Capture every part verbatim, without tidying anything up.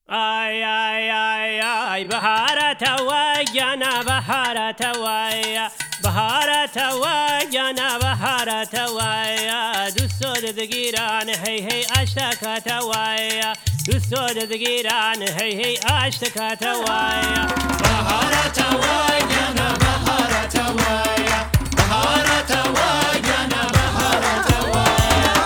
آی آی آی آی بهارت وای جانا بهارت وای بهارت وای جانا بهارت وای دوست دگیران هی هی اشتکت وای دوست دگیران هی هی اشتکت وای بهارت وای جانا بهارت وای بهارت وای جانا بهارت وای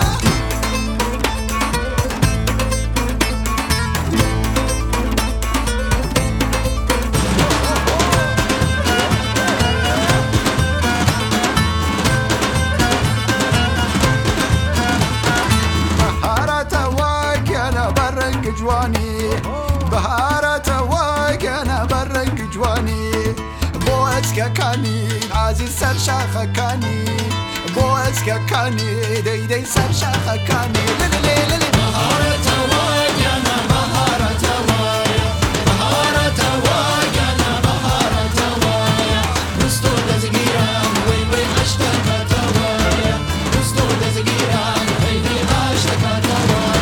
جواني بهارت واقنا برق جواني بوسك كاني عزيز سر شاخ كاني بوسك كاني دي دي سر شاخ كاني للي للي بهارت واقنا بهارت واقنا بهارت واقنا بهارت واقنا دوستو دزگیران وی وی اشتکت واقنا دوستو دزگیران وی وی اشتکت واقنا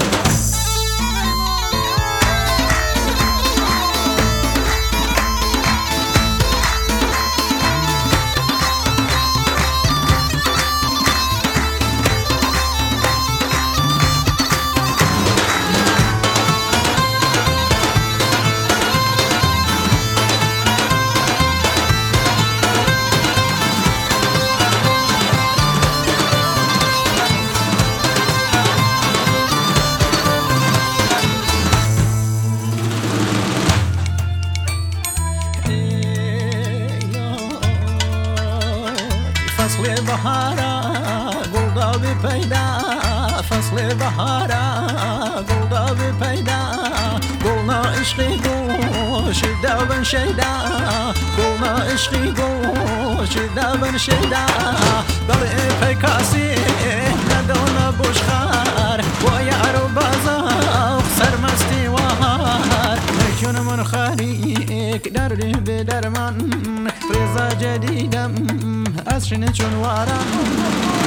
فصل بهارا گلدا بی پیدا فصل بهارا گلدا بی پیدا گلنا عشقی گو شده بن شیدا گلنا عشقی گو شده بن شیدا در پیکاسی ندانه بشخار و یارو بازا سرمستی و هار میکن من خاریک در به درمان رضا جدیدم از شنه چون وارم